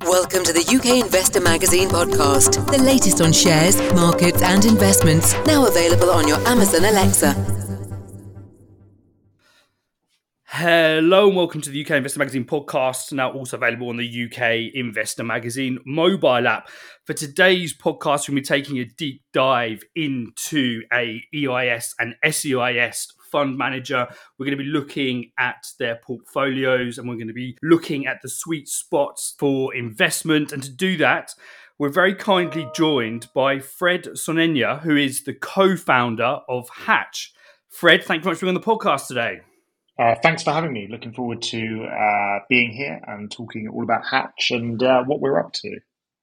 Welcome to the UK Investor Magazine podcast, the latest on shares, markets and investments, now available on your Amazon Alexa. Hello and welcome to the UK Investor Magazine podcast, now also available on the UK Investor Magazine mobile app. For today's podcast, we'll be taking a deep dive into a EIS and SEIS fund manager. We're going to be looking at their portfolios and we're going to be looking at the sweet spots for investment. And to do that, we're very kindly joined by Fred Sonenia, who is the co-founder of Hatch. Fred, thank you very much for being on the podcast today. Thanks for having me. Looking forward to being here and talking all about Hatch and what we're up to.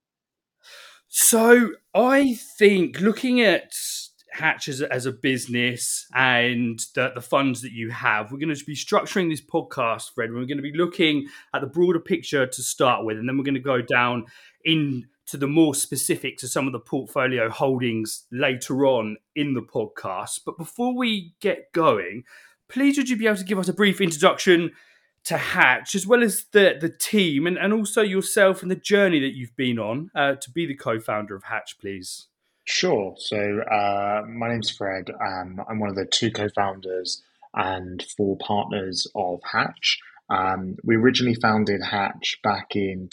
So I think looking at Hatch as a business and the funds that you have, we're going to be structuring this podcast, Fred. We're going to be looking at the broader picture to start with, and then we're going to go down into the more specifics of some of the portfolio holdings later on in the podcast. But before we get going, please would you be able to give us a brief introduction to Hatch, as well as the team and also yourself and the journey that you've been on to be the co-founder of Hatch, please? Sure. So my name's Fred. I'm one of the two co-founders and four partners of Hatch. We originally founded Hatch back in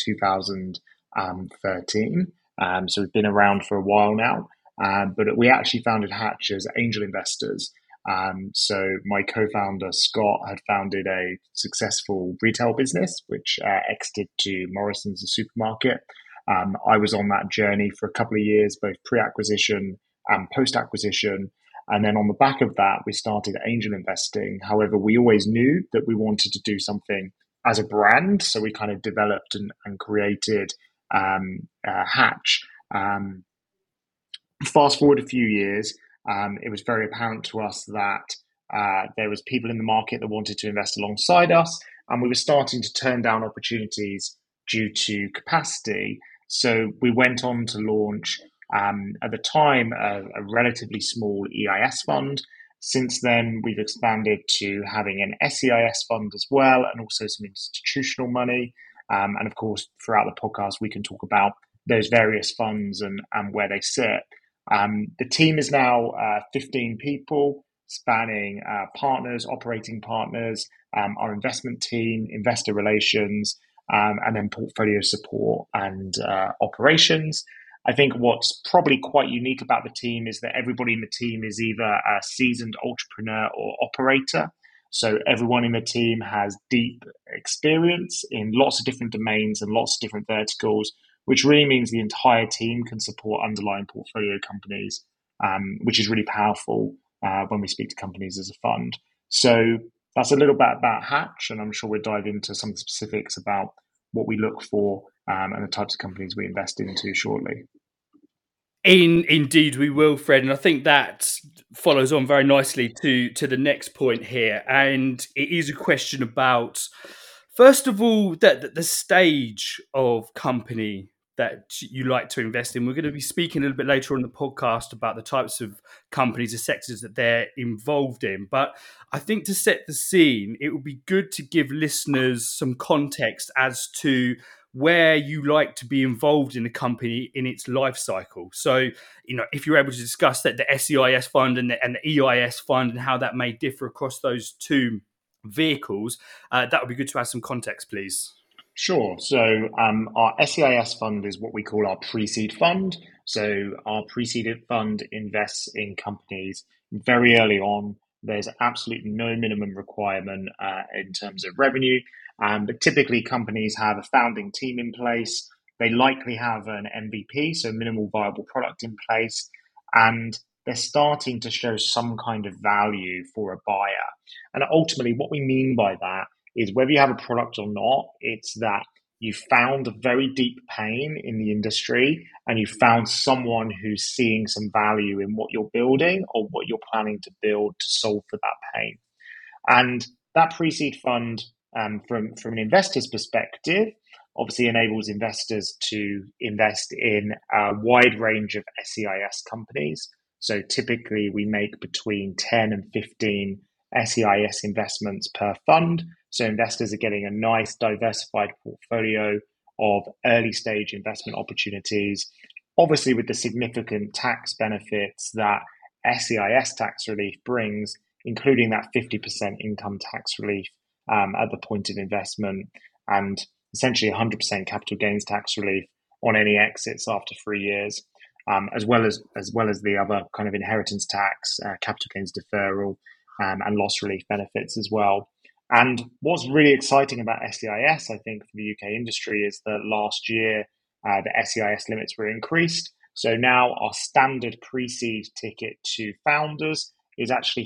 2013. So we've been around for a while now. But we actually founded Hatch as angel investors. So my co-founder, Scott, had founded a successful retail business, which exited to Morrisons, the supermarket. I was on that journey for a couple of years, both pre-acquisition and post-acquisition. And then on the back of that, we started angel investing. However, we always knew that we wanted to do something as a brand. So we kind of developed and created Hatch. Fast forward a few years, it was very apparent to us that there was people in the market that wanted to invest alongside us, and we were starting to turn down opportunities due to capacity. So we went on to launch, at the time, a relatively small EIS fund. Since then, we've expanded to having an SEIS fund as well, and also some institutional money. And of course, throughout the podcast, we can talk about those various funds and where they sit. The team is now 15 people, spanning partners, operating partners, our investment team, investor relations, and then portfolio support and operations. I think what's probably quite unique about the team is that everybody in the team is either a seasoned entrepreneur or operator. So everyone in the team has deep experience in lots of different domains and lots of different verticals, which really means the entire team can support underlying portfolio companies, which is really powerful when we speak to companies as a fund. So that's a little bit about Hatch, and I'm sure we'll dive into some specifics about what we look for and the types of companies we invest into shortly. Indeed, we will, Fred. And I think that follows on very nicely to the next point here. And it is a question about, first of all, the stage of company that you like to invest in. We're going to be speaking a little bit later on in the podcast about the types of companies, the sectors that they're involved in. But I think to set the scene, it would be good to give listeners some context as to where you like to be involved in a company in its life cycle. So, if you're able to discuss that the SEIS fund and the EIS fund and how that may differ across those two vehicles, that would be good to have some context, please. Sure. So our SEIS fund is what we call our pre-seed fund. So our pre-seed fund invests in companies very early on. There's absolutely no minimum requirement in terms of revenue. But typically companies have a founding team in place. They likely have an MVP, so minimal viable product in place. And they're starting to show some kind of value for a buyer. And ultimately what we mean by that is whether you have a product or not, it's that you found a very deep pain in the industry and you found someone who's seeing some value in what you're building or what you're planning to build to solve for that pain. And that pre-seed fund, from an investor's perspective, obviously enables investors to invest in a wide range of SEIS companies. So typically we make between 10 and 15 SEIS investments per fund. So investors are getting a nice diversified portfolio of early stage investment opportunities, obviously with the significant tax benefits that SEIS tax relief brings, including that 50% income tax relief at the point of investment, and essentially 100% capital gains tax relief on any exits after 3 years, as well as the other kind of inheritance tax, capital gains deferral, and loss relief benefits as well. And what's really exciting about SEIS, I think, for the UK industry is that last year the SEIS limits were increased. So now our standard pre-seed ticket to founders is actually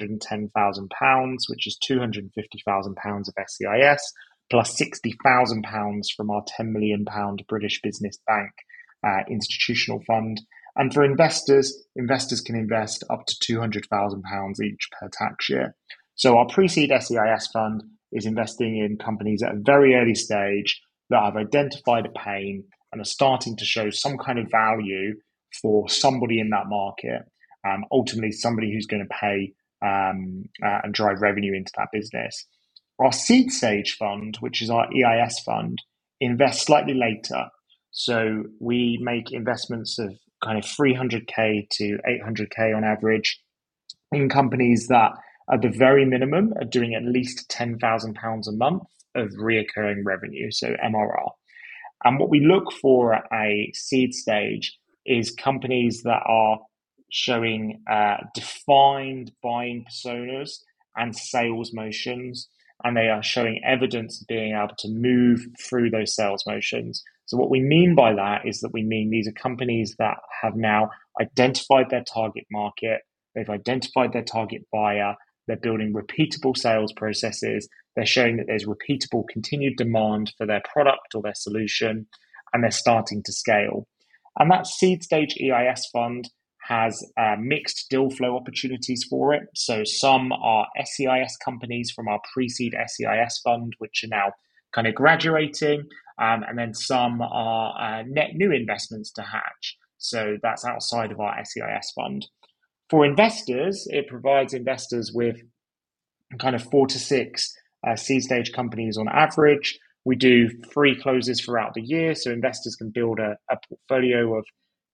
£310,000, which is £250,000 of SEIS, plus £60,000 from our £10 million British Business Bank institutional fund. And for investors can invest up to £200,000 each per tax year. So our pre-seed SEIS fund is investing in companies at a very early stage that have identified a pain and are starting to show some kind of value for somebody in that market, ultimately somebody who's going to pay and drive revenue into that business. Our seed stage fund, which is our EIS fund, invests slightly later. So we make investments of kind of 300k to 800k on average in companies that at the very minimum are doing at least £10,000 a month of reoccurring revenue, so MRR. And what we look for at a seed stage is companies that are showing defined buying personas and sales motions, and they are showing evidence of being able to move through those sales motions. So what we mean by that is that we mean these are companies that have now identified their target market, they've identified their target buyer, they're building repeatable sales processes, they're showing that there's repeatable continued demand for their product or their solution, and they're starting to scale. And that seed stage EIS fund has mixed deal flow opportunities for it. So some are SEIS companies from our pre-seed SEIS fund, which are now kind of graduating, and then some are net new investments to Hatch. So that's outside of our SEIS fund. For investors, it provides investors with kind of 4 to 6 seed stage companies on average. We do 3 closes throughout the year, so investors can build a portfolio of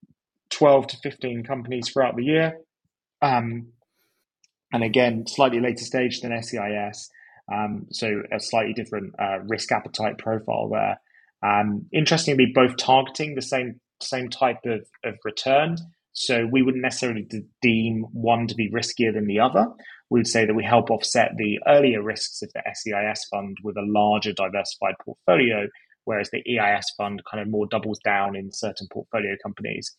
12 to 15 companies throughout the year. And again, slightly later stage than SEIS, so a slightly different risk appetite profile there. Interestingly, both targeting the same type of return. So we wouldn't necessarily deem one to be riskier than the other. We would say that we help offset the earlier risks of the SEIS fund with a larger diversified portfolio, whereas the EIS fund kind of more doubles down in certain portfolio companies.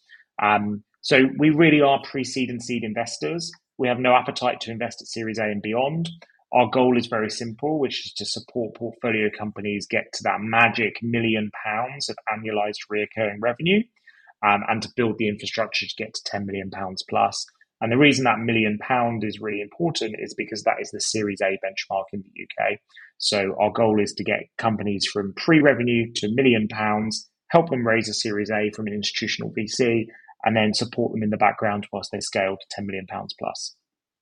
So we really are pre-seed and seed investors. We have no appetite to invest at Series A and beyond. Our goal is very simple, which is to support portfolio companies get to that magic £1 million of annualized recurring revenue, and to build the infrastructure to get to £10 million plus. And the reason that £1 million is really important is because that is the Series A benchmark in the UK. So our goal is to get companies from pre-revenue to £1 million, help them raise a Series A from an institutional VC, and then support them in the background whilst they scale to £10 million plus.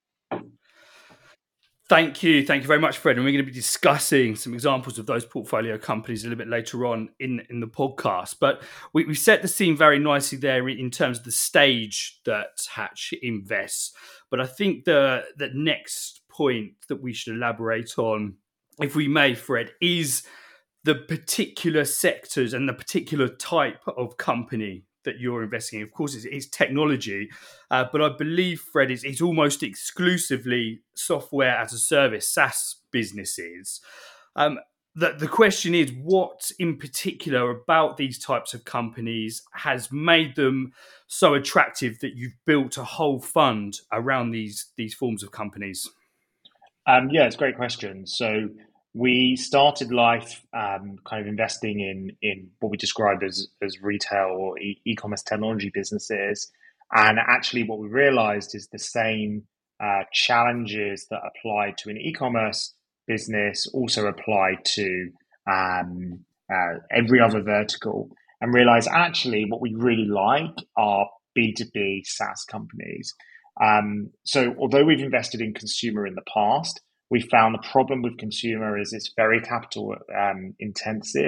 Thank you very much, Fred. And we're going to be discussing some examples of those portfolio companies a little bit later on in the podcast. But we've set the scene very nicely there in terms of the stage that Hatch invests. But I think the next point that we should elaborate on, if we may, Fred, is the particular sectors and the particular type of company that you're investing in. Of course, it's technology, but I believe, Fred, it's almost exclusively software as a service, SaaS businesses. The question is, what in particular about these types of companies has made them so attractive that you've built a whole fund around these forms of companies? Yeah, it's a great question. So we started life kind of investing in what we describe as retail or e-commerce technology businesses. And actually what we realized is the same challenges that apply to an e-commerce business also apply to every other vertical, and realize actually what we really like are B2B SaaS companies. So although we've invested in consumer in the past, we found the problem with consumer is it's very capital intensive,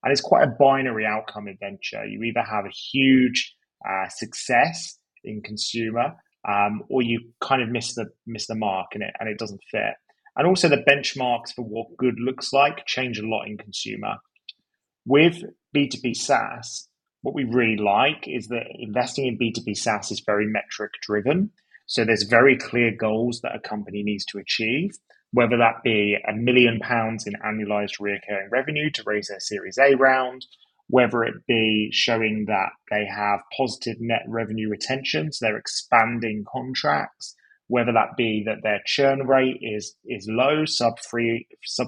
And it's quite a binary outcome in venture. You either have a huge success in consumer, or you kind of miss the mark and it doesn't fit. And also the benchmarks for what good looks like change a lot in consumer. With B2B SaaS, what we really like is that investing in B2B SaaS is very metric driven. So there's very clear goals that a company needs to achieve, whether that be £1 million in annualized recurring revenue to raise their Series A round, whether it be showing that they have positive net revenue retention, so they're expanding contracts, whether that be that their churn rate is low, sub 3%,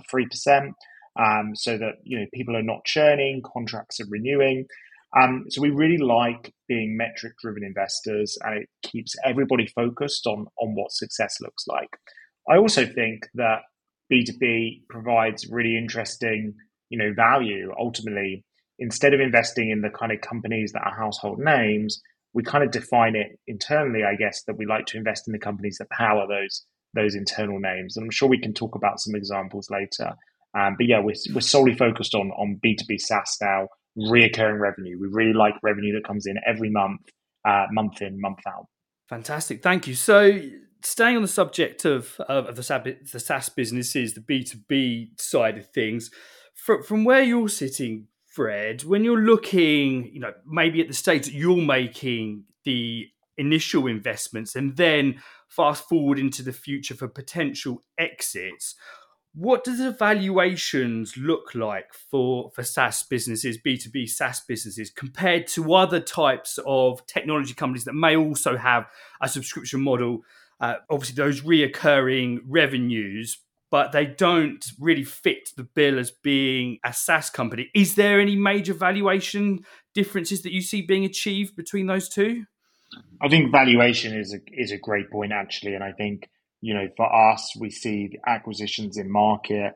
so that people are not churning, contracts are renewing. So we really like being metric-driven investors, and it keeps everybody focused on what success looks like. I also think that B2B provides really interesting, value. Ultimately, instead of investing in the kind of companies that are household names, we kind of define it internally, I guess, that we like to invest in the companies that power those internal names. And I'm sure we can talk about some examples later. But yeah, we're solely focused on B2B SaaS now, recurring revenue. We really like revenue that comes in every month, month in, month out. Fantastic. Thank you. So staying on the subject of the SaaS businesses, the B2B side of things, from where you're sitting, Fred, when you're looking, maybe at the stage that you're making the initial investments and then fast forward into the future for potential exits, what do the valuations look like for SaaS businesses, B2B SaaS businesses, compared to other types of technology companies that may also have a subscription model? Obviously, those reoccurring revenues, but they don't really fit the bill as being a SaaS company. Is there any major valuation differences that you see being achieved between those two? I think valuation is a great point, actually. And I think, for us, we see the acquisitions in market,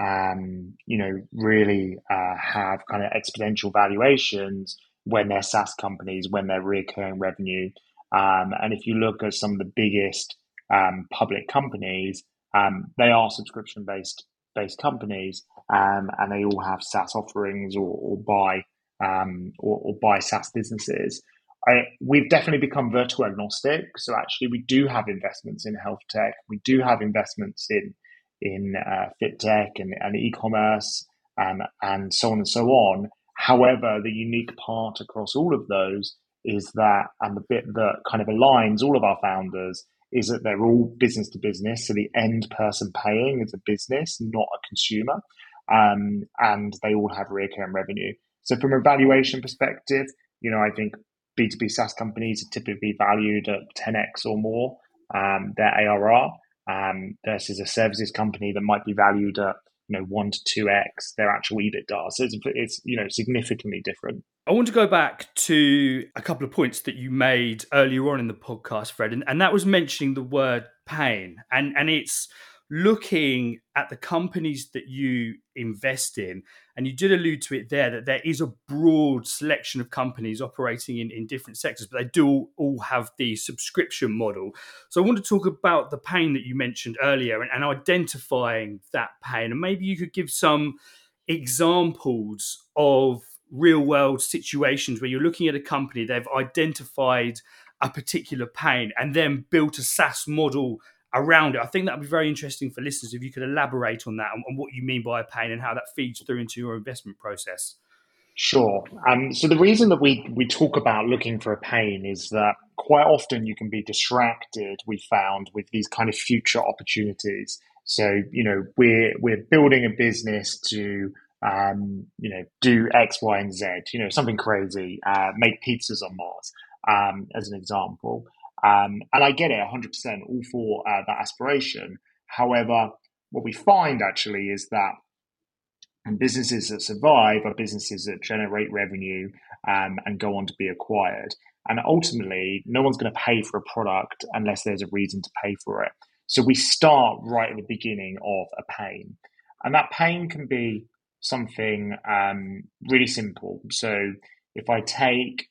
really have kind of exponential valuations when they're SaaS companies, when they're recurring revenue. And if you look at some of the biggest public companies, they are subscription based companies, and they all have SaaS offerings or buy SaaS businesses. We've definitely become vertical agnostic. So actually, we do have investments in health tech. We do have investments in fit tech and e-commerce, and so on and so on. However, the unique part across all of those is that, and the bit that kind of aligns all of our founders, is that they're all business to business. So the end person paying is a business, not a consumer, and they all have recurring revenue. So from a valuation perspective, I think B2B SaaS companies are typically valued at 10x or more their ARR, versus a services company that might be valued at 1 to 2x their actual EBITDA. So it's significantly different. I want to go back to a couple of points that you made earlier on in the podcast, Fred, and that was mentioning the word pain, and it's looking at the companies that you invest in, and you did allude to it there, that there is a broad selection of companies operating in different sectors, but they do all have the subscription model. So I want to talk about the pain that you mentioned earlier and identifying that pain. And maybe you could give some examples of real world situations where you're looking at a company, they've identified a particular pain and then built a SaaS model around it. I think that would be very interesting for listeners if you could elaborate on that and what you mean by a pain and how that feeds through into your investment process. Sure. So the reason that we talk about looking for a pain is that quite often you can be distracted, we found, with these kind of future opportunities. So, we're building a business to do X, Y, and Z, something crazy, make pizzas on Mars, as an example. And I get it 100%, all for that aspiration. However, what we find actually is that businesses that survive are businesses that generate revenue, and go on to be acquired. And ultimately, no one's going to pay for a product unless there's a reason to pay for it. So we start right at the beginning of a pain. And that pain can be something really simple. So if I take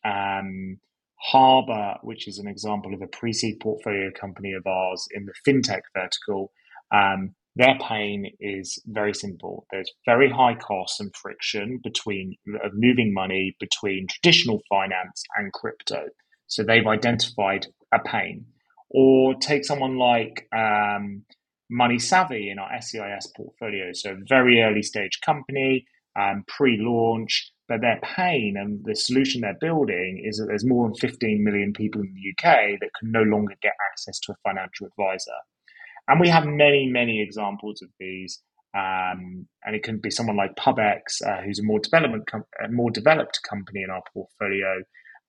Harbour, which is an example of a pre-seed portfolio company of ours in the fintech vertical, Their pain is very simple. There's very high costs and friction of moving money between traditional finance and crypto. So they've identified a pain. Or take someone like Money Savvy in our SCIS portfolio. So a very early stage company, pre-launch, but their pain and the solution they're building is that there's more than 15 million people in the UK that can no longer get access to a financial advisor. And we have many, many examples of these. And it can be someone like PubX, who's a more developed company in our portfolio,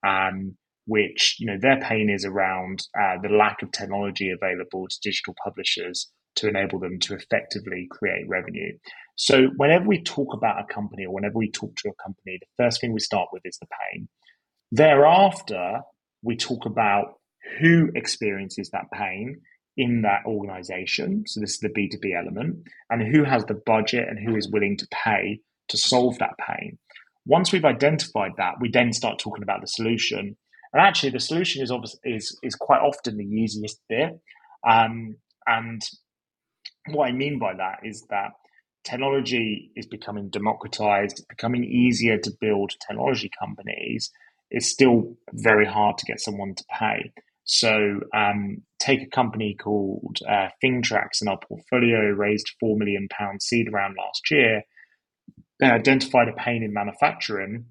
which their pain is around the lack of technology available to digital publishers to enable them to effectively create revenue. So whenever we talk about a company or whenever we talk to a company, the first thing we start with is the pain. Thereafter, we talk about who experiences that pain in that organization. So this is the B2B element, and who has the budget and who is willing to pay to solve that pain. Once we've identified that, we then start talking about the solution. And actually, the solution is quite often the easiest bit. And what I mean by that is that technology is becoming democratized, it's becoming easier to build technology companies. It's still very hard to get someone to pay. So take a company called Thingtrax in our portfolio, raised £4 million seed round last year. They identified a pain in manufacturing.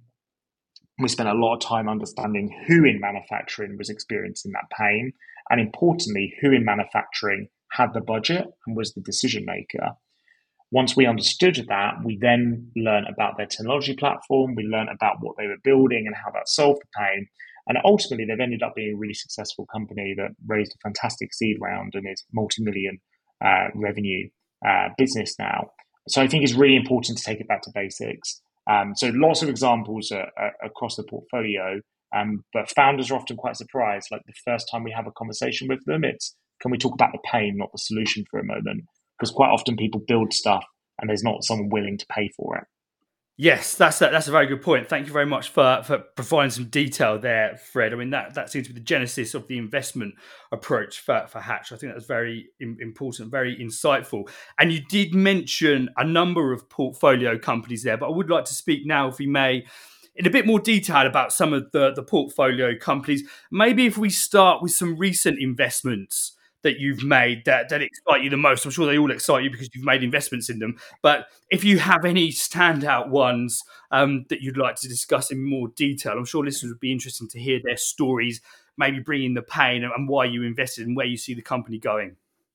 We spent a lot of time understanding who in manufacturing was experiencing that pain, and importantly, who in manufacturing had the budget and was the decision maker. Once we understood that, we then learned about their technology platform, we learned about what they were building and how that solved the pain. And ultimately, they've ended up being a really successful company that raised a fantastic seed round and is multi-million revenue business now. So I think it's really important to take it back to basics. So lots of examples across the portfolio, but founders are often quite surprised. Like the first time we have a conversation with them, it's, can we talk about the pain, not the solution for a moment? Because quite often people build stuff and there's not someone willing to pay for it. Yes, that's a very good point. Thank you very much for providing some detail there, Fred. I mean, that seems to be the genesis of the investment approach for Hatch. I think that's very important, very insightful. And you did mention a number of portfolio companies there, but I would like to speak now, if we may, in a bit more detail about some of the portfolio companies. Maybe if we start with some recent investments that you've made that excite you the most. I'm sure they all excite you because you've made investments in them. But if you have any standout ones that you'd like to discuss in more detail, I'm sure listeners would be interested to hear their stories, maybe bringing the pain and why you invested and where you see the company going.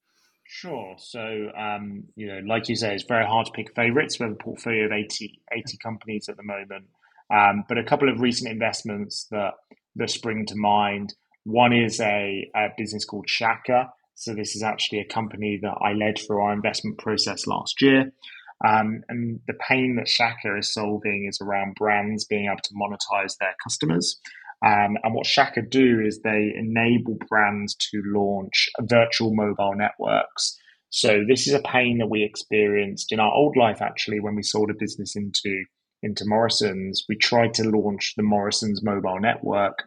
Sure. So, like you say, it's very hard to pick favorites. We have a portfolio of 80 companies at the moment. But a couple of recent investments that spring to mind. One is a business called Shaka. So this is actually a company that I led through our investment process last year. And the pain that Shaka is solving is around brands being able to monetize their customers. And what Shaka do is they enable brands to launch virtual mobile networks. So this is a pain that we experienced in our old life, actually, when we sold a business into Morrisons. We tried to launch the Morrisons mobile network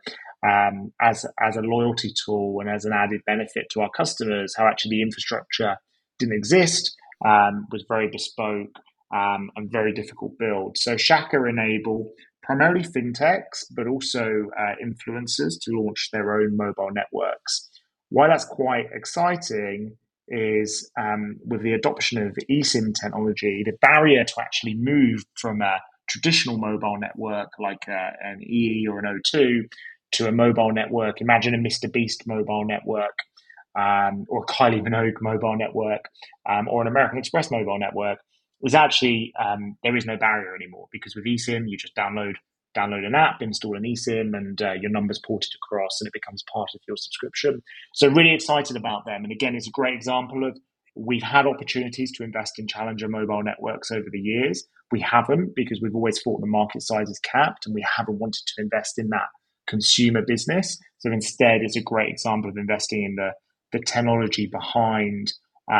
as a loyalty tool and as an added benefit to our customers. How actually the infrastructure didn't exist, was very bespoke and very difficult build. So Shaka enable primarily fintechs, but also influencers to launch their own mobile networks. Why that's quite exciting is with the adoption of eSIM technology, the barrier to actually move from a traditional mobile network like an EE or an O2 to a mobile network. Imagine a Mr. Beast mobile network, or a Kylie Minogue mobile network, or an American Express mobile network. Was actually there is no barrier anymore, because with eSIM you just download an app, install an eSIM, and your number's ported across, and it becomes part of your subscription. So really excited about them. And again, it's a great example of, we've had opportunities to invest in challenger mobile networks over the years. We haven't, because we've always thought the market size is capped, and we haven't wanted to invest in that consumer business. So instead, it's a great example of investing in the technology behind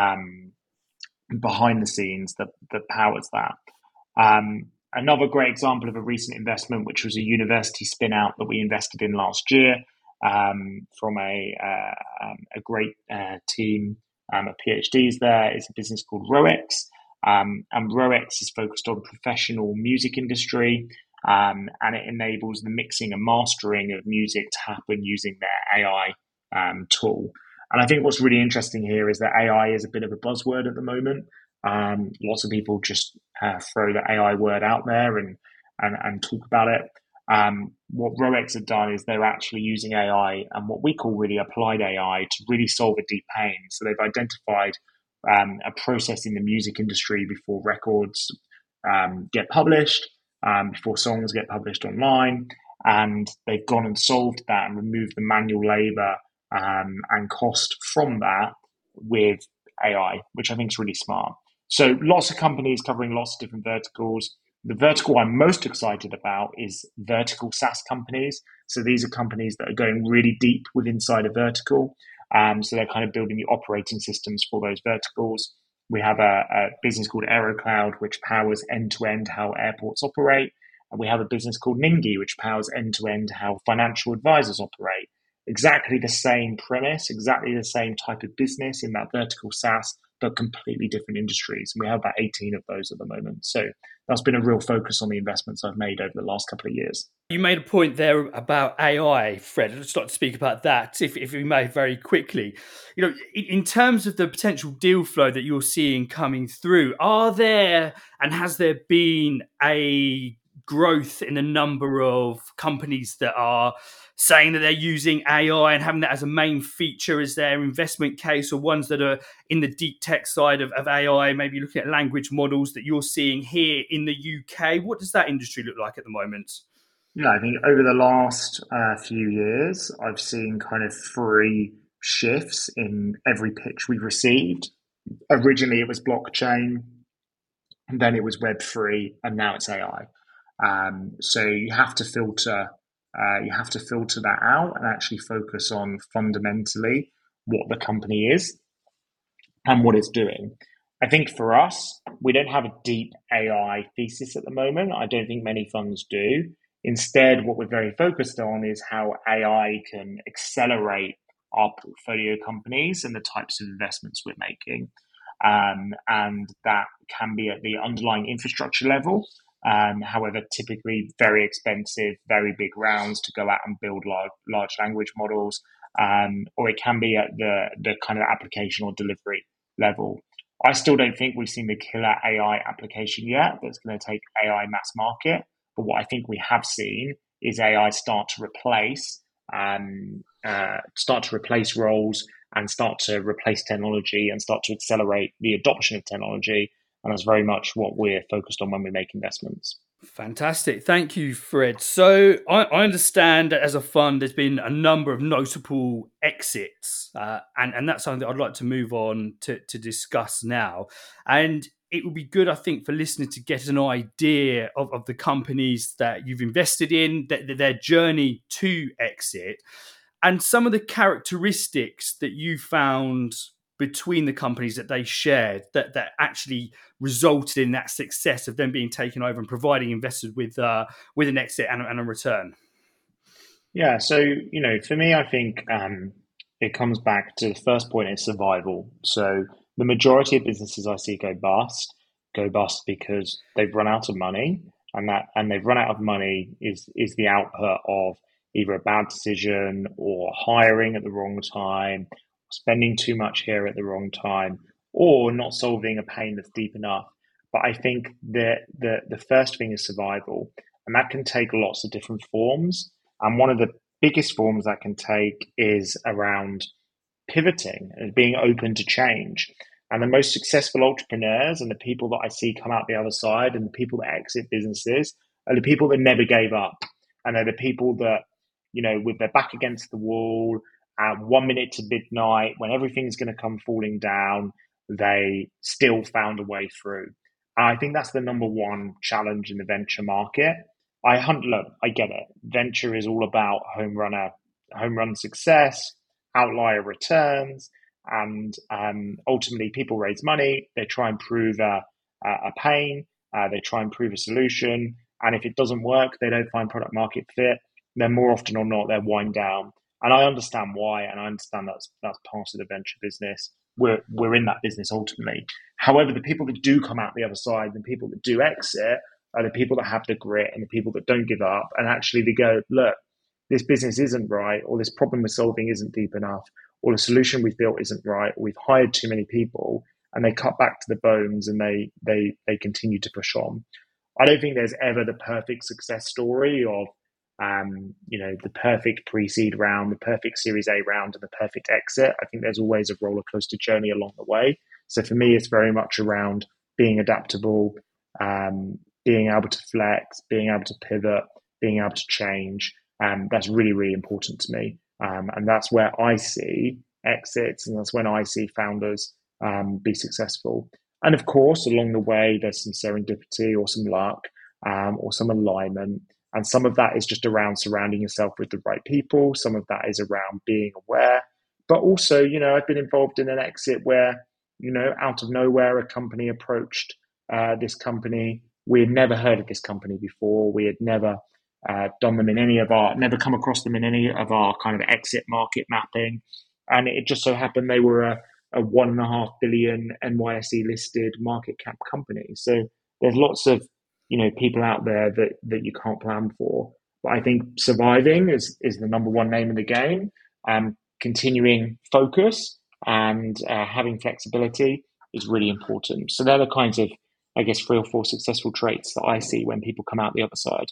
the scenes that powers that. Another great example of a recent investment, which was a university spin out that we invested in last year, from a great team a PhDs there. It's a business called Roex. And Roex is focused on professional music industry, and it enables the mixing and mastering of music to happen using their AI tool. And I think what's really interesting here is that AI is a bit of a buzzword at the moment. Lots of people just throw the AI word out there and talk about it. What Roex have done is they're actually using AI and what we call really applied AI to really solve a deep pain. So they've identified a process in the music industry before records get published, before songs get published online, and they've gone and solved that and removed the manual labor and cost from that with AI, which I think is really smart. So lots of companies covering lots of different verticals. The vertical I'm most excited about is vertical SaaS companies. So these are companies that are going really deep with inside a vertical. So they're kind of building the operating systems for those verticals. We have a business called AeroCloud, which powers end-to-end how airports operate. And we have a business called Ningy, which powers end-to-end how financial advisors operate. Exactly the same premise, exactly the same type of business in that vertical SaaS, but completely different industries. And we have about 18 of those at the moment. So that's been a real focus on the investments I've made over the last couple of years. You made a point there about AI, Fred. I'd just like to speak about that, if we may, very quickly. In terms of the potential deal flow that you're seeing coming through, are there and has there been a growth in the number of companies that are saying that they're using AI and having that as a main feature as their investment case, or ones that are in the deep tech side of AI, maybe looking at language models that you're seeing here in the UK? What does that industry look like at the moment? Yeah, I think over the last few years, I've seen kind of three shifts in every pitch we've received. Originally, it was blockchain, and then it was Web3, and now it's AI. So you have to filter that out and actually focus on fundamentally what the company is and what it's doing. I think for us, we don't have a deep AI thesis at the moment. I don't think many funds do. Instead, what we're very focused on is how AI can accelerate our portfolio companies and the types of investments we're making. And that can be at the underlying infrastructure level. However, typically very expensive, very big rounds to go out and build large language models, or it can be at the kind of application or delivery level. I still don't think we've seen the killer AI application yet that's going to take AI mass market. But what I think we have seen is AI start to replace roles and start to replace technology and start to accelerate the adoption of technology. And that's very much what we're focused on when we make investments. Fantastic. Thank you, Fred. So I understand that as a fund, there's been a number of notable exits, and that's something that I'd like to move on to discuss now. And it would be good, I think, for listeners to get an idea of the companies that you've invested in, their journey to exit, and some of the characteristics that you found between the companies that they shared that actually resulted in that success of them being taken over and providing investors with an exit and a return. Yeah, so for me, I think it comes back to the first point is survival. So the majority of businesses I see go bust because they've run out of money, and they've run out of money is the output of either a bad decision or hiring at the wrong time, spending too much here at the wrong time, or not solving a pain that's deep enough. But I think that the first thing is survival, and that can take lots of different forms. And one of the biggest forms that can take is around pivoting and being open to change. And the most successful entrepreneurs and the people that I see come out the other side and the people that exit businesses are the people that never gave up. And they're the people that, with their back against the wall, at 1 minute to midnight, when everything's going to come falling down, they still found a way through. And I think that's the number one challenge in the venture market. Look, I get it. Venture is all about home run success, outlier returns, and ultimately people raise money. They try and prove a pain. They try and prove a solution. And if it doesn't work, they don't find product market fit. Then more often or not, they're wind down. And I understand why, and I understand that's part of the venture business. we're in that business ultimately. However, the people that do come out the other side, the people that do exit, are the people that have the grit and the people that don't give up, and actually they go, look, this business isn't right, or this problem we're solving isn't deep enough, or the solution we've built isn't right, or we've hired too many people, and they cut back to the bones and they continue to push on. I don't think there's ever the perfect success story of the perfect pre-seed round, the perfect Series A round, and the perfect exit. I think there's always a roller coaster journey along the way. So for me, it's very much around being adaptable, being able to flex, being able to pivot, being able to change. That's really, really important to me. And that's where I see exits, and that's when I see founders be successful. And of course, along the way, there's some serendipity or some luck or some alignment. And some of that is just around surrounding yourself with the right people. Some of that is around being aware. But also, I've been involved in an exit where, out of nowhere, a company approached this company. We had never heard of this company before. We had never done them never come across them in any of our kind of exit market mapping. And it just so happened they were a 1.5 billion NYSE listed market cap company. So there's lots of people out there that you can't plan for. But I think surviving is the number one name in the game. Continuing focus and having flexibility is really important. So they're the kinds of, I guess, 3 or 4 successful traits that I see when people come out the other side.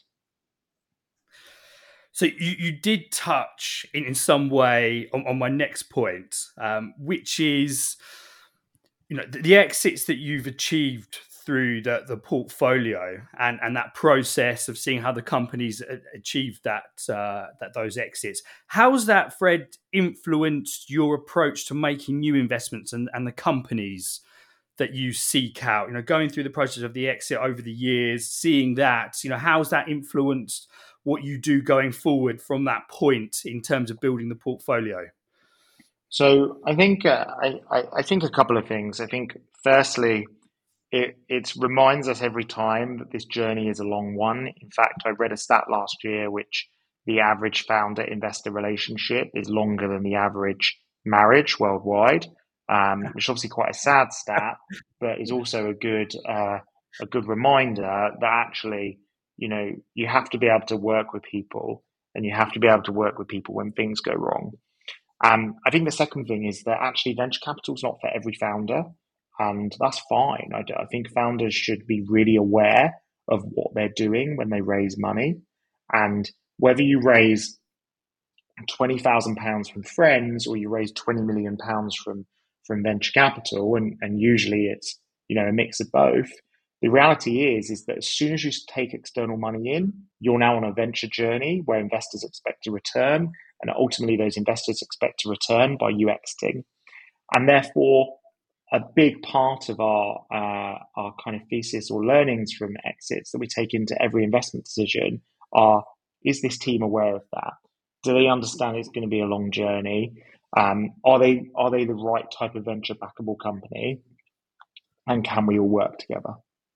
So you did touch in some way on my next point, which is, the exits that you've achieved through the portfolio and that process of seeing how the companies achieved that those exits. How's that, Fred, influenced your approach to making new investments and the companies that you seek out? Going through the process of the exit over the years, seeing that, how's that influenced what you do going forward from that point in terms of building the portfolio? So I think I think a couple of things. I think firstly, it reminds us every time that this journey is a long one. In fact, I read a stat last year which the average founder investor relationship is longer than the average marriage worldwide, which is obviously quite a sad stat, but is also a good reminder that actually, you have to be able to work with people, and you have to be able to work with people when things go wrong. I think the second thing is that actually venture capital is not for every founder, and that's fine. I think founders should be really aware of what they're doing when they raise money, and whether you raise £20,000 from friends or you raise £20 million from venture capital, and usually it's a mix of both. The reality is that as soon as you take external money in, you're now on a venture journey where investors expect a return, and ultimately those investors expect a return by you exiting. And therefore, a big part of our kind of thesis or learnings from exits that we take into every investment decision is this team aware of that? Do they understand it's going to be a long journey? Are they the right type of venture backable company? And can we all work together?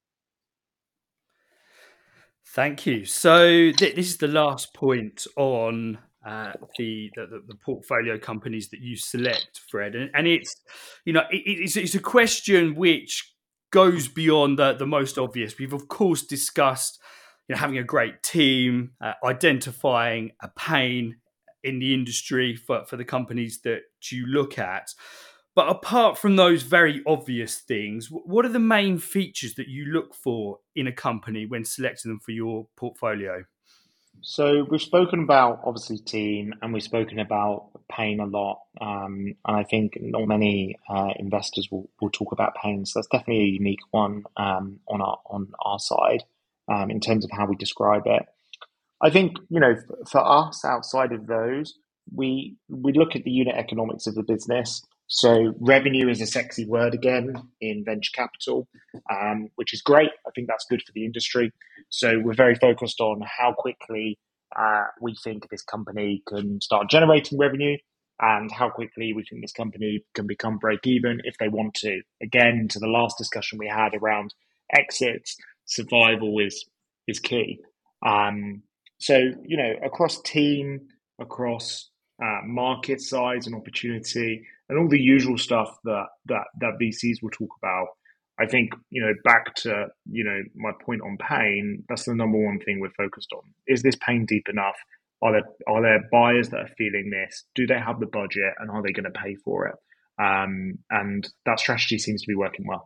Thank you. So this is the last point on the portfolio companies that you select, Fred, and it's it's a question which goes beyond the most obvious. We've of course discussed having a great team, identifying a pain in the industry for the companies that you look at. But apart from those very obvious things, what are the main features that you look for in a company when selecting them for your portfolio? So we've spoken about obviously team, and we've spoken about pain a lot. And I think not many investors will talk about pain. So that's definitely a unique one on our side in terms of how we describe it. I think, for us, outside of those, we look at the unit economics of the business. So revenue is a sexy word again in venture capital, which is great. I think that's good for the industry. So we're very focused on how quickly we think this company can start generating revenue, and how quickly we think this company can become break even if they want to. Again, to the last discussion we had around exits, survival is key. So, across team, across market size and opportunity, and all the usual stuff that VCs will talk about. I think, back to, my point on pain, that's the number one thing we're focused on. Is this pain deep enough? Are there buyers that are feeling this? Do they have the budget, and are they going to pay for it? And that strategy seems to be working well.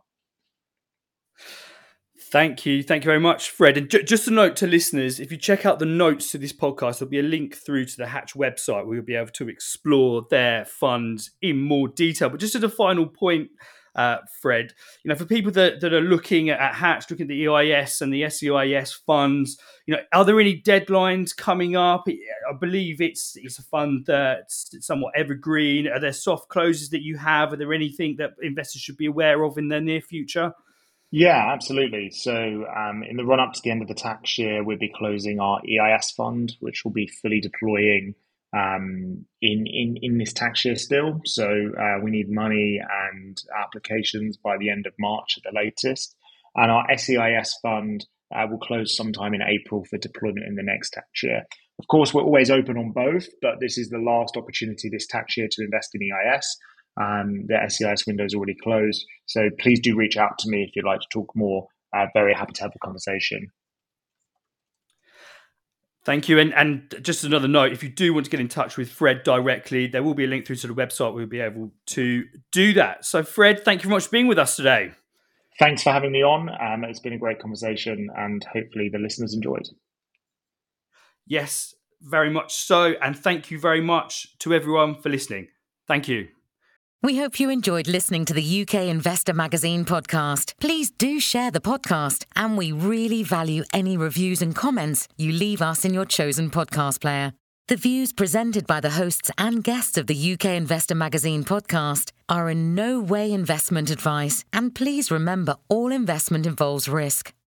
Thank you very much, Fred. And just a note to listeners, if you check out the notes to this podcast, there'll be a link through to the Hatch website where you'll be able to explore their funds in more detail. But just as a final point, Fred, for people that are looking at Hatch, looking at the EIS and the SEIS funds, are there any deadlines coming up? I believe it's a fund that's somewhat evergreen. Are there soft closes that you have? Are there anything that investors should be aware of in the near future? Yeah, absolutely. So in the run up to the end of the tax year, we'll be closing our EIS fund, which will be fully deploying in this tax year still. So we need money and applications by the end of March at the latest. And our SEIS fund will close sometime in April for deployment in the next tax year. Of course, we're always open on both, but this is the last opportunity this tax year to invest in EIS. The SEIS window is already closed. So please do reach out to me if you'd like to talk more. Very happy to have a conversation. Thank you. And just another note, if you do want to get in touch with Fred directly, there will be a link through to the website where we'll be able to do that. So Fred, thank you very much for being with us today. Thanks for having me on. It's been a great conversation and hopefully the listeners enjoyed. Yes, very much so. And thank you very much to everyone for listening. Thank you. We hope you enjoyed listening to the UK Investor Magazine podcast. Please do share the podcast, and we really value any reviews and comments you leave us in your chosen podcast player. The views presented by the hosts and guests of the UK Investor Magazine podcast are in no way investment advice, and please remember all investment involves risk.